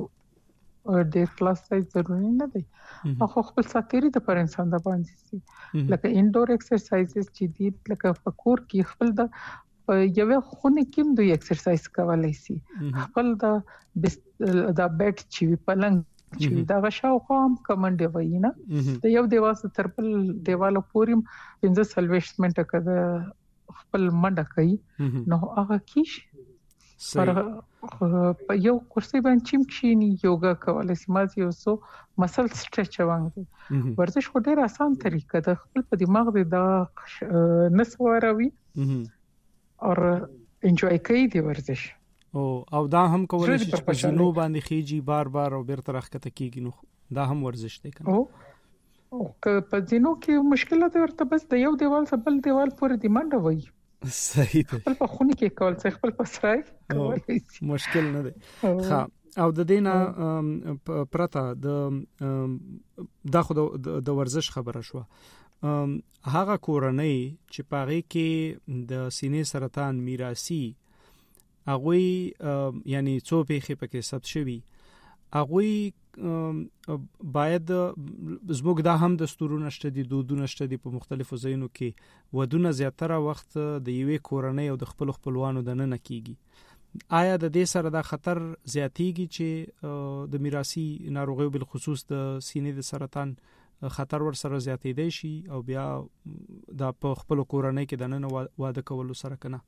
ډېر کلاس سایز ضروري نه دی خو خپل ساتيري د پر انسان د باندې سي لکه انډور ایکسرسایزز چې دي لکه په کور کې خپل د یوه خونه کې دوی ایکسرسایز کولای شي خپل د د بیت چې پلنګ چې دا غشاو قام کمنډ واینا د یو دیواسه تر بل دیواله پوریم پنځه سلويشت منټه کده خپل منډه کوي نو هغه کیش پر په یو کرسي باندې چیم کښینی یوګا کولای شي ماز یو سو مسل سټریچ وانګي ورزش خو ډیر آسان طریقه ده خپل په دماغ دی دا نسواروي او انجوای کوي دی ورزش او او دا هم کولای شي چې په زینو باندې خيږي بار بار او بیرته راخته کیږي نو دا هم ورزش دی کنه او که په زینو کې مشکله ده ورته بس د یو دیوال څخه بل دیوال پورې دی منډه وای صحیح ده خپل په خونه کې کول څه خپل پسرای کولای شي مشکل نه دی ها او د دینه پرتا د د خو د ورزش خبره شو هغه کورنۍ چې پاره کې د سینې سرطان میراثي هغه یعنی څو پیخي پکې ثبت شوی هغه باید زموږ د هم دستورونه شته دي دودونه شته دي په مختلفو ځایونو کې ودونه زیاتره وخت د یوې کورنۍ او د خپل خپلوانو د نه کیږي آیا د دې سره د خطر زیاتېږي چې د میراثي ناروغیو بل خصوص د سینې د سرطان خطر ور سره زیاتېدای شي او بیا د په خپل کورنۍ کې د نه واده کولو سره کنه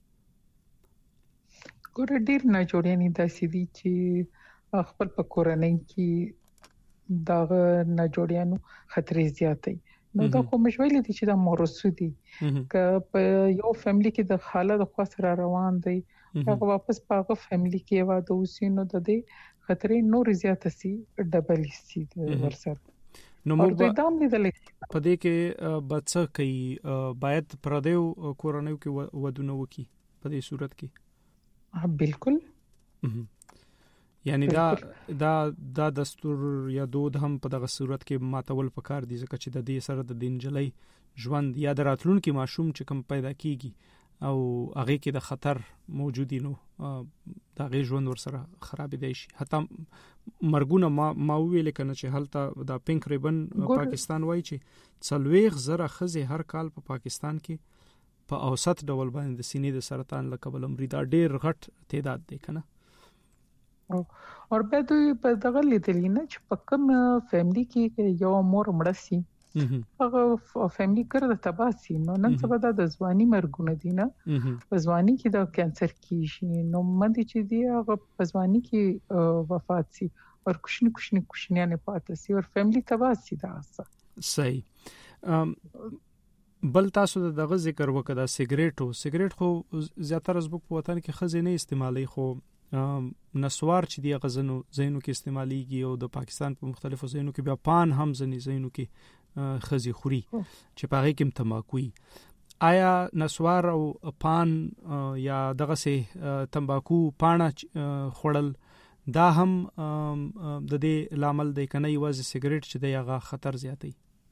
ګور ډیر نه جوړېنی داسې دي چې خپل په کورنۍ کې دا نه جوړیانو خطرې زیاتې نو دا خو مشویل دي چې دا مورثي دي که په یو فیملی کې د خاله د خوا سره روان دي هغه واپس په فیملی کې واده وسی نو د دې خطرې نور زیات سي ډبل سي ورسره نو موږ دام لیدل په دې کې بچا کوي باید پردیو کورنۍ کې ودونه وکي په دې صورت کې بالکل یعنی دا دا دا دستور یا دود هم په دغه صورت کې ماتول پکار دي ځکه چې د دې سره د دین جلای ژوند یا دراتلونکو ماشوم چې کوم پیدا کیږي او هغه کې د خطر موجودي نو دا غي ژوند ور سره خراب دي شي حتی مرګونه ما ما ویل کنه چې هلته د پینک ریبن پاکستان وای چې څلويخ زره خزي هر کال په پا پاکستان کې په اوسط ډول باندې د سینې د سرطان لکبل امریدا ډیر غټ تعداد دی کنه او په دوی په دغه لیدلی نه چې په کوم فیملی کې یو مور مړ سي هغه فیملی کړه د تباسي نو نن سبا د ځواني مرګونه دي نه په ځواني کې د کانسر کیږي نو مندي چې دی هغه په ځواني کې وفات سي او کوشنی کوشنی کوشنیانه پاتې سي او فیملی تباسي دا صحیح بل تاسو دغه ذکر وکړه سیګریټو سیګریټ خو زیاتره زبوک په وطن کې خزینه استعمالي خو نسوار چې دی غزنو زینو کې استعماليږي او د پاکستان په مختلفو زینو کې بیا پان هم زنی زینو کې خزي خوري چې پاره کې تمباکوي آیا نسوار او پان یا دغه سه تمباکو پاڼه خړل دا هم د دې لامل دی کنه یوازې سیګریټ چې دی هغه خطر زیاتي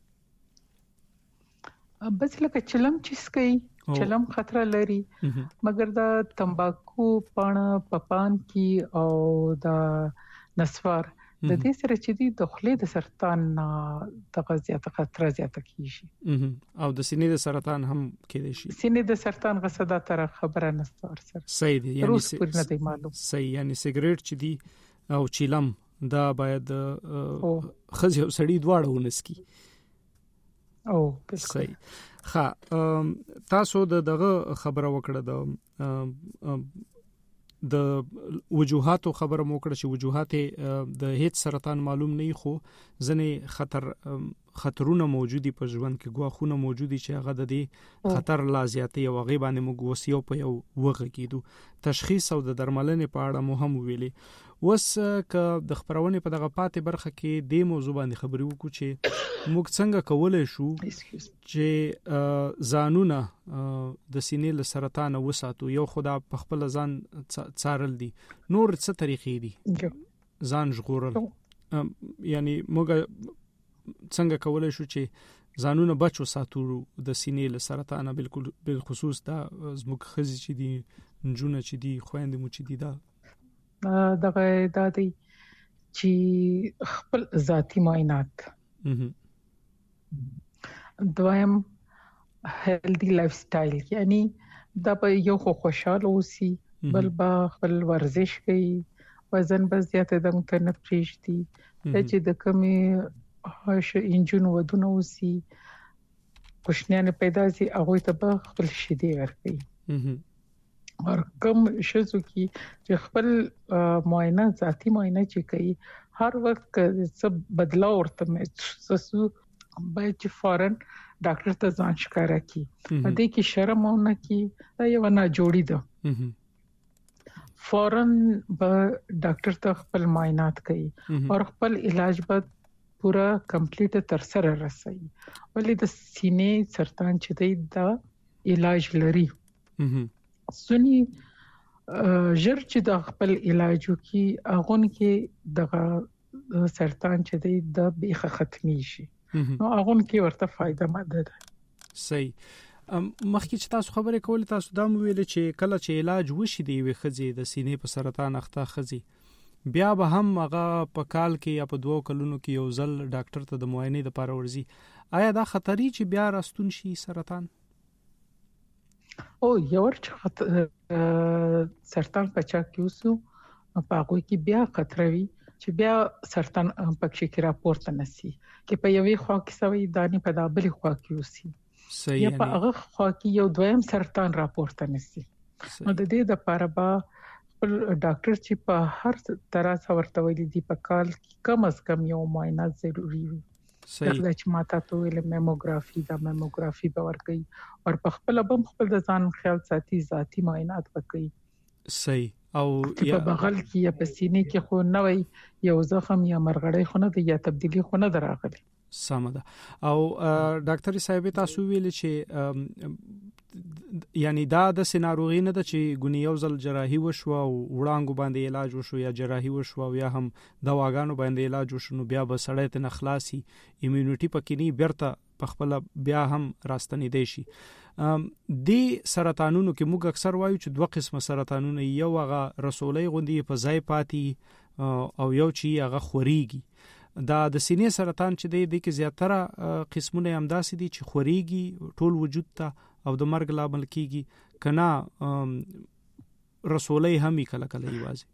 بس لکه چلم چې سکي چلم خطر لري مګر دا تمباکو پاڼه پپان کی او دا نسوار د دې سره چې دی د خلې د سرطان د غزيات خطر زیات کیږي او د سینې د سرطان هم کېدای شي سینې د سرطان غصدا تر خبره نستور سره صحیح دی یعنی صحیح یعنی سیګریټ چې دی او چلم دا باید خزي او سړی دواړه ونسکی او صحیح ها تاسو د دغه خبره وکړه د د وجوهاتو خبره مو کړه چې وجوهات د هیڅ سرطان معلوم نه خو ځنې خطر خطرونه موجودي په ژوند کې ګواخونه موجودي چې هغه د دې خطر لا زیاتې او غي باندې موږ وسیو په یو وغه کېدو تشخیص او د درملنې په اړه مهم ویلي وس ک د خبرونه په دغه پاتې برخه کې د موضوع باندې خبرې وکړو چې موږ څنګه کولای شو چې ځانونه د سینې له سرطان وساتو یو خدا په خپل ځان څارل دي نور څه طریقې دي ځان ژغورل یعنی موږ څنګه کولای شو چې ځانونه بچو ساتو د سینې له سرطان بالکل بالخصوص دا زموږ خزي چې دي نجونه چې دي خويندې مو چې دي دا دغه د دې چې خپل ذاتی معاینات دویم هیلدی لایف سټایل یعنی دا په یو خو خوشاله اوسي بل با خپل ورزش کوي وزن به زیاته د متنف پریشتي چې د کمی انجن ودونه اوسي کوشنیان پیدا سي هغه ته به خپل شیدې ورکړي او کوم شزو کې چې خپل معاینه ذاتی معاینه چې کوي هر وخت څه بدلاو ورته محسوسو باید چې فورن ډاکټر ته ځان ښکارا کی دې کې شرم او نه کی دا یو نه جوړی ده فورن به ډاکټر ته خپل معاینات کوي او خپل علاج به پورا کمپلیټ تر سره رسي ولې د سینې سرطان چې دی دا علاج لري سونی ژر چې د خپل علاجو کې اغون کې د سرطان چې دی د بیخه ختمي شي نو اغون کې ورته فائدہ مند ده صحیح مخکې چې تاسو خبرې کولې تاسو دا مو ویل چې کله چې علاج وشي دی وي خزي د سینې په سرطان اخته خزي بیا به هم هغه په کال کې یا په دوه کلونو کې یو ځل ډاکټر ته د معاینې لپاره ورځي آیا دا خطري چې بیا راستون شي سرطان او یو ورچ سرطان پچا کیوسو په هغه کې بیا خطر وي چې بیا سرطان پکې کې راپورته نسی چې په یوې خوا کې سوي دانی په دابلې خوا کې وسی صحیح یا په هغه خوا کې یو دویم سرطان راپورته نسی نو د دې لپاره با ډاکټر چې په هر طرح ورته ویلي دی په کال کې کم از کم یو معاینه ضروری وي صحیح دا چې ماته ته ویل میموګرافي دا میموګرافي به ورکي او په خپل بم خپل د ځان خیال ساتي ذاتی معاینات وکړي صحیح او یا په بغل کې یا په سینې کې خو نه وي یو زخم یا مرغړې خو نه دی یا تبدیلی خو نه دراغلي سم ده او ډاکټر صاحب تاسو ویل چې یعنی دا د سيناروغي نه د چې ګونی یو ځل جراحي وشو او وړانګو باندې علاج وشو یا جراحي وشو یا هم دواګانو باندې علاج وشو نو بیا به سړی ته نخلاصي ایمونټي پکې نه بیرته پخپل بیا هم راستنې دی شي د سرطانونو کې موږ اکثر وایو چې دوه قسمه سرطانونه یو هغه رسولي غوندي په ځای پاتې او یو چې هغه خوريږي دا د سینې سرطان چې دی د کې زیاتره قسمونه همداسې دي چې خوريږي ټول وجود ته او د مرګ لامل کیږي کنا رسولي هم کله کله یوازې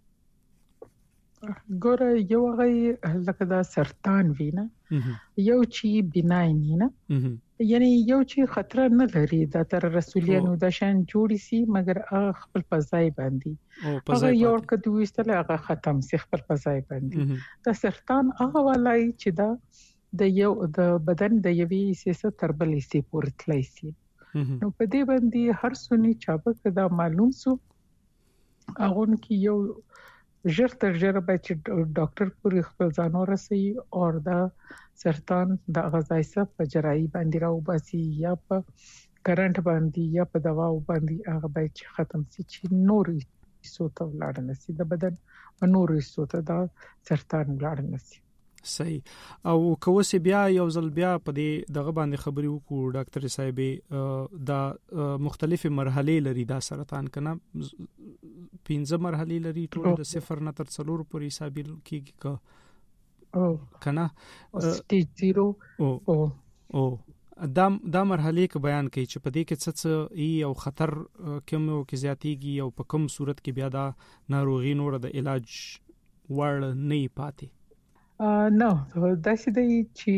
ګوره یو غي لکه دا سرطان وینا یو چې بناین نه یعنی یو چې خطر نه لري دا تر رسولیانو د شان جوړی سي مګر خپل پزای باندې هغه یو کدو وستله هغه ختم سي خپل پزای باندې دا سرطان هغه ولای چې دا د یو د بدن د یوې سیسه تربلې سي پورې تلای سي نو په دې باندې هر سونی چابک دا معلوم سو هغه کې یو ژر تر ژره به چې ډاکټر پورې خپل ځان ورسي او دا سرطان د غذای صف په جراحي باندې راو باسي یا په کرنٹ باندې یا په دوا باندې هغه به چې ختم سي چې نوري سوته ولاړ نسی د بدن نوري سوته دا سرطان ولاړ نسی صحیح او کوسه بیا یو ځل بیا په دې دغه باندې خبرې وکړو ډاکټر صاحب دا مختلفه مرحله لري دا سرطان کنه پنځه مرحله لري ټول د صفر نه تر څلور پورې حساب کیږي او کنه سټیج زیرو او او دا دا مرحله کې بیان کوي چې په دې کې څه څه او خطر کوم کې زیاتېږي او په کوم صورت کې بیا دا ناروغي نور د علاج وړ نه پاتې نو دا چې دی چې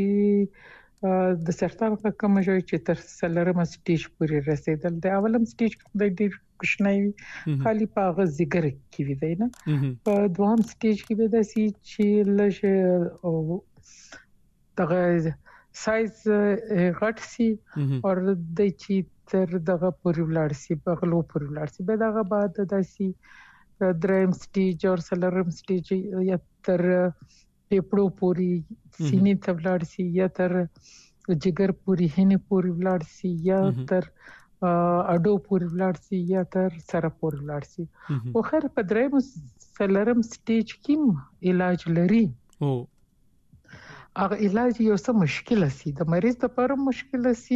د سرطان په کوم ځای چې تر سلرم سټیج پورې رسیدل د اولم سټیج د ډیر کوښنۍ خالي په غزګر کې وي دی نه په دوام سټیج کې به د سي چې لږ او دغه سایز غټ سي او د چې تر دغه پورې ولاړ سي په غلو پورې ولاړ سي به دغه بعد د سي دریم سټیج او سلرم سټیج یا تر پیپړو پوری سینې ته ولاړ سي یا تر جګر پوری هنه پوری ولاړ سي یا تر اډو پوری ولاړ سي یا تر سره پوری ولاړ سي او خیر په دریم سلرم سټیج کې علاج لري او هغه علاج یو څه مشکل سي د مریض لپاره مشکل سي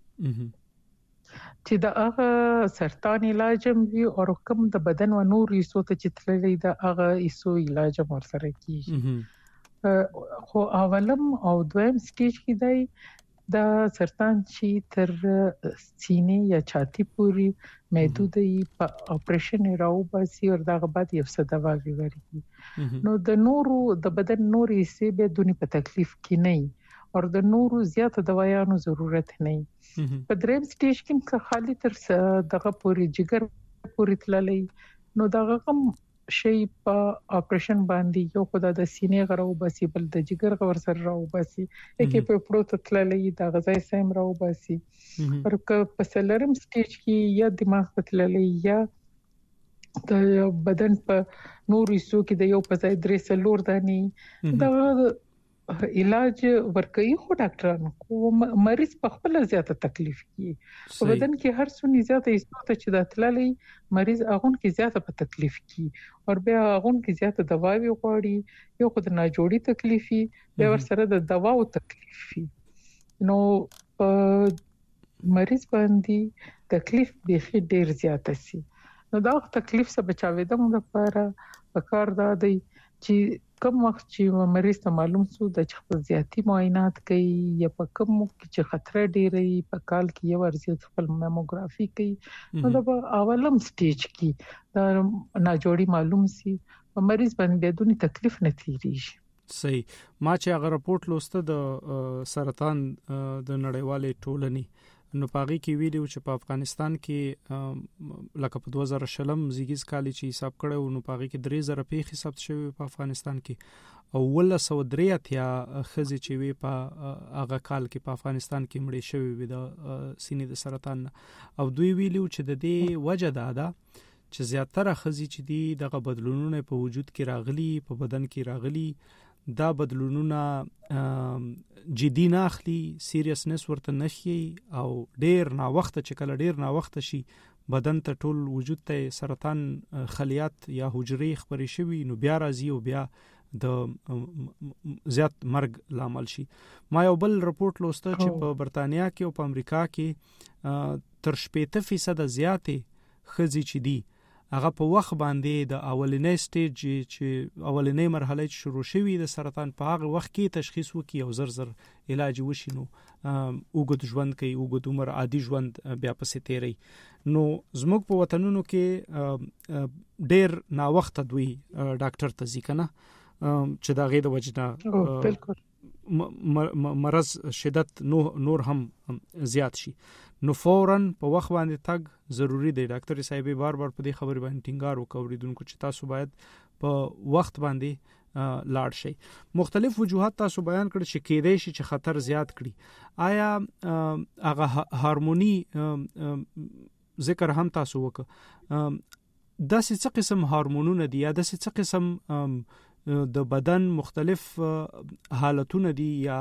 چې دا هغه سرطان علاج وي او کوم د بدن و نور یسو ته چې تللی دا هغه یسو علاج ورسره کیږي خو اولم او دویم سټیج کې دی دا سرطان چې تر سینې یا چھاتی پوری محدود ای په اپریشن راو باسي او دغه بعد یو څه دوا ورکړي نو د نورو د بدن نورې سي به دونی په تکلیف کې نه او د نورو زیات دوايانو ضرورت نه په دریم سټیج کې خالي تر دغه پوری جګر پورې تللی نو دا غم شي په اپریشن باندې یو خدای د سینې غرو باسي بل د جګر غور سره راو باسي کې په پروت تللی دا غځای سیم راو باسي پر په سلرم سټیج کې یا دماغ تللی یا د بدن په نورو حصو کې د یو په ځای درې سلور دانی دا علاج ورکوي خو ډاکټرانو کو مریض په خپل زیاته تکلیف کی په بدن کې هر څونی زیاته حصو چې د تللی مریض اغون کې زیاته په تکلیف کی او بیا اغون کې زیاته دواوی غواړي یو خود نه جوړي تکلیفي بیا ور سره د دواو تکلیفي نو مریض باندې تکلیف به ډیر زیاته سي نو دا تکلیف څخه بچاوي د موږ لپاره پکار دا دی چې کوم وخت چې مریض ته معلوم سو د خپل زیاتی معاینات کوي یا په کوم چې خطر ډیرې په کال کې یو ورځ خپل ماموګرافي کوي نو دا اولم سټیج کې دا ناجوړي معلوم سي مریض باندې بدون تکلیف نه تیریږي صحیح ما چې هغه راپورټ لوسته د سرطان د نړیوالې ټولنې نو پاغي کې ویډیو چې په افغانستان کې لکه په دوه زره شلم زیږیز کال چې حساب کړو نو پاغي کې درې زره پیښې ثبت شوی په افغانستان کې او ول سو درې اتیا خزي چې وی په هغه کال کې په افغانستان کې مړې شوی وي د سینې د سرطان او دوی ویلو چې د دې وجه دا ده چې زیاتره خزي چې دي دغه بدلونونه په وجود کې راغلي په بدن کې راغلي دا بدلونونه جدي نه اخلي سیریسنس ورته نشي او ډیر نا وخت چې کله ډیر نا وخت شي بدن ته ټول وجود ته سرطان خلیات یا حجرې خبري شوی نو بیا راځي او بیا د زیات مرګ لامل شي ما یو بل رپورت لوسته چې په برتانیا کې او په امریکا کې تر شپږ فیصد زیاتې خزي چې دي هغه په وخت باندې د اولنې سټیج چې اولنې مرحله چې شروع شوې د سرطان په هغه وخت کې تشخیص وکي او زر زر علاج وشي نو اوږد ژوند کوي اوږد عمر عادي ژوند بیا پسې تیری نو زموږ په وطنونو کې ډېر نا وخت دوی ډاکټر ته ځي کنه چې دا غي د وجنه بالکل مرض شدت نور هم زیات شي نو فورن په وخت باندې تګ ضروری دی ډاکټر صاحب بار بار په دې خبرې باندې ټینګار وکوریدونکو چې تاسو باید په وخت باندې لاړ شي مختلف وجوهات تاسو بیان کړل چې کېدای شي چې خطر زیات کړي آیا هغه هارموني ذکر هم تاسو وک د څه قسم هارمونونه دي یا د څه قسم د بدن مختلف حالتونه دي یا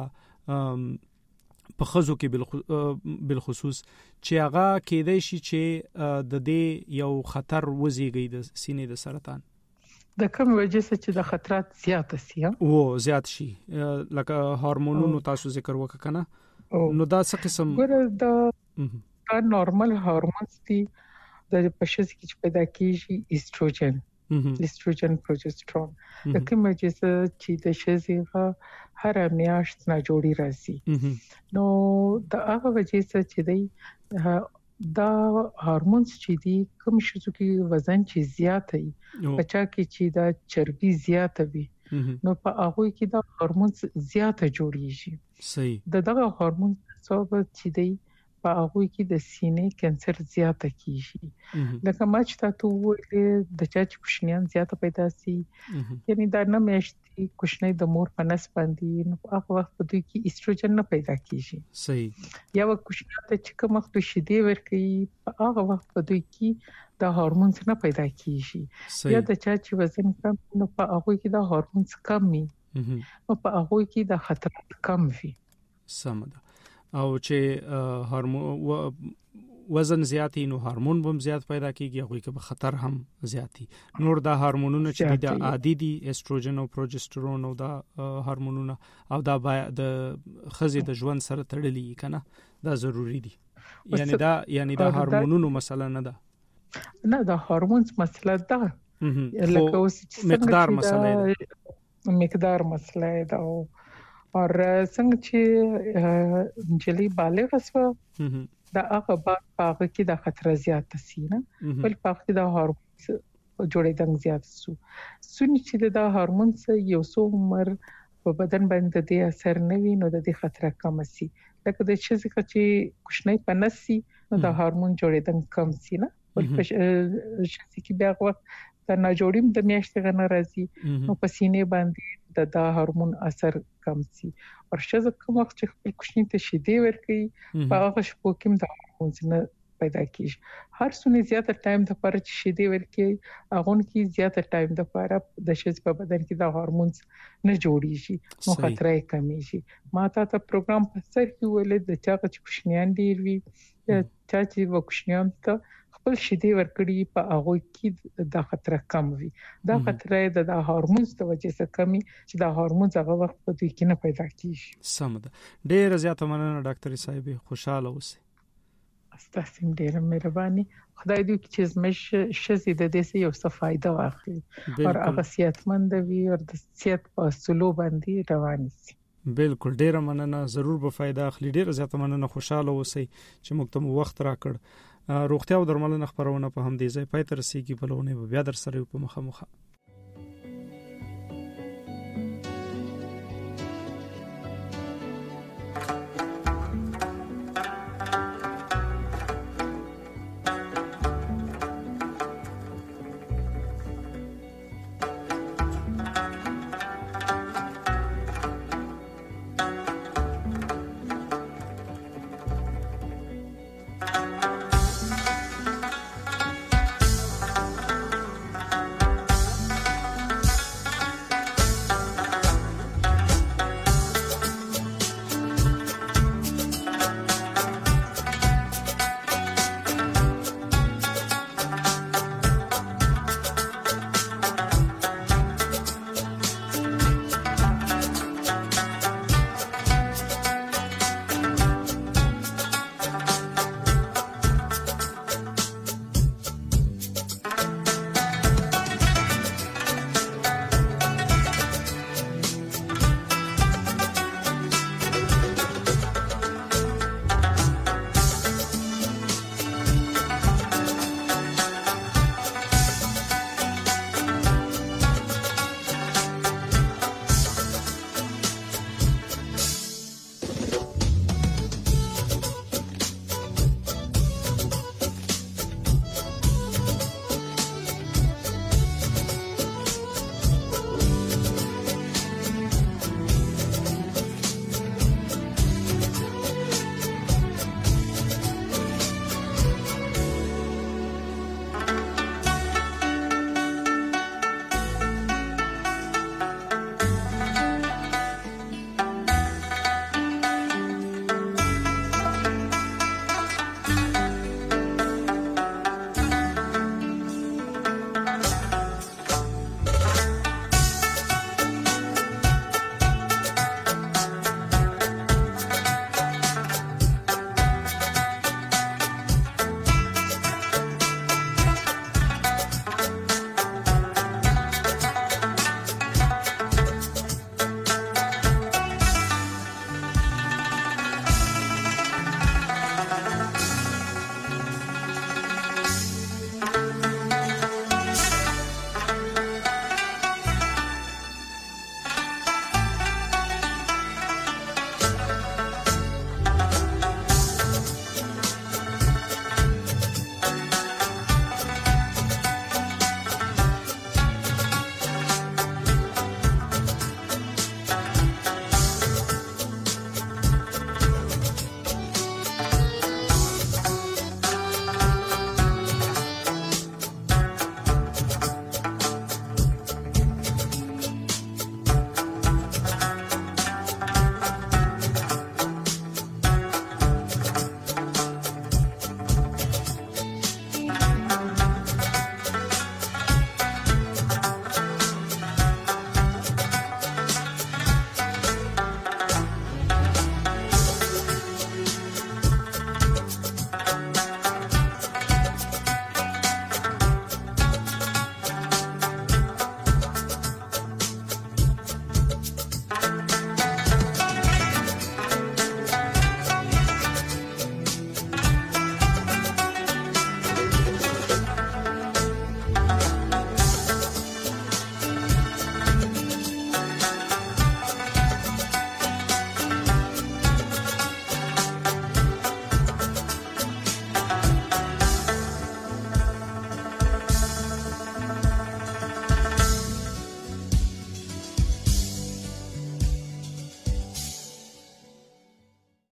په خزو کې بالخصوص چې هغه کېدای شي چې د دې یو خطر وزيږي د سینې د سرطان د کوم وجه چې د خطرات زیات شي او زیات شي لکه هورمونونو تاسو ذکر وکړه نو دا څه قسم ګره د نورمال هورمونز دي د پښې کې پیدا کیږي ایستروجن ایستروجن پروجسترون د کوم وجه چې د شزيغه هر میاشت نه جوړی راځي نو د هغه وجه چې دی دا هورمونز چې دي کوم شزو کې وزن چې زیات وي بچا کې چې دا چربي زیات وي نو په هغه کې دا هورمونز زیات جوړیږي صحیح د دغه هورمون سبب چې دی په هغه کې د سینې کانسر زیات کیږي لکه ما چې تاسو ویل د چا چې کوشنیان زیات پیدا سي یعنی دا نه مېشتي کوشنی د مور په نس باندې نو هغه وخت په دوی کې ایستروجن نه پیدا کیږي صحیح یا کوشنیان ته چې کوم وخت شیدې ورکي په هغه وخت په دوی کې دا هورمونز نه پیدا کیږي یا د چا چې وزن کم نو په هغه کې دا هورمونز کم وي او په هغه کې دا خطر کم وي سم ده او چې هورمون وزن زیاتی نو هورمون هم زیات پیدا کیږي هغه کې خطر هم زیاتی نور دا هورمونونه چې د عادي دي استروجن او پروجسترون او دا هورمونونه او دا د خزي د ژوند سره تړلي کنه دا ضروری دي یعنی دا یعنی دا هورمونونو مسله نه ده نه دا هورمونز مسله ده لکه اوس مقدار مسله ده مقدار مسله ده او اور څنګه چې جلی بالغ شوه دا هغه باغ کې د خطر زیات سي نه بل باغ کې د هورمونز جوړېدل زیات سو سونی چې د هورمونز یو څو عمر په بدن باندې د اثر نه وي نو د خطر کم سي لکه د چې چې کوښنۍ پنسي نو د هورمون جوړېدل کم سي نه ول شخصي کې بیا وخت د ناجوړیم د میاشتې غن راځي نو په سینې باندې د دا هورمون اثر کم سي او شزه کوم وخت چې خپل کوشنی ته شیدې ورکړي په هغه شپو کې د هورمون نه پیدا کیږي هر څونه زیاته ټایم د پر چې شیدې ورکړي هغه کې زیاته ټایم د پر د شز په بدن کې د هورمون نه جوړیږي نو خطر یې کمیږي ما ته ته پروګرام په سر کې ولې د چا چې کوشنیان ډیر وي چا چې وکشنیان ته خپل شیدې ورکړي په هغه کې د خطر کم وي دا خطر د هورمون د وجې څخه کمی چې د هورمون هغه وخت په دوی کې نه پیدا کیږي سم ده ډیر زیاته مننه ډاکټر صاحب خوشاله اوسئ ستاسو ډیره مهرباني خدای دې چې زمش شزي د دې یو څه فائدہ واخلي او هغه صحتمند وي او د صحت په سلو باندې روان شي بالکل ډیره مننه ضرور به فائدہ اخلي ډیره زیاته مننه خوشاله اوسئ چې موږ ته وخت راکړ روغتیا او درملنه خبرونه په هم دي ځای پای تر سیږي بلونه بیا در سره په مخه مخه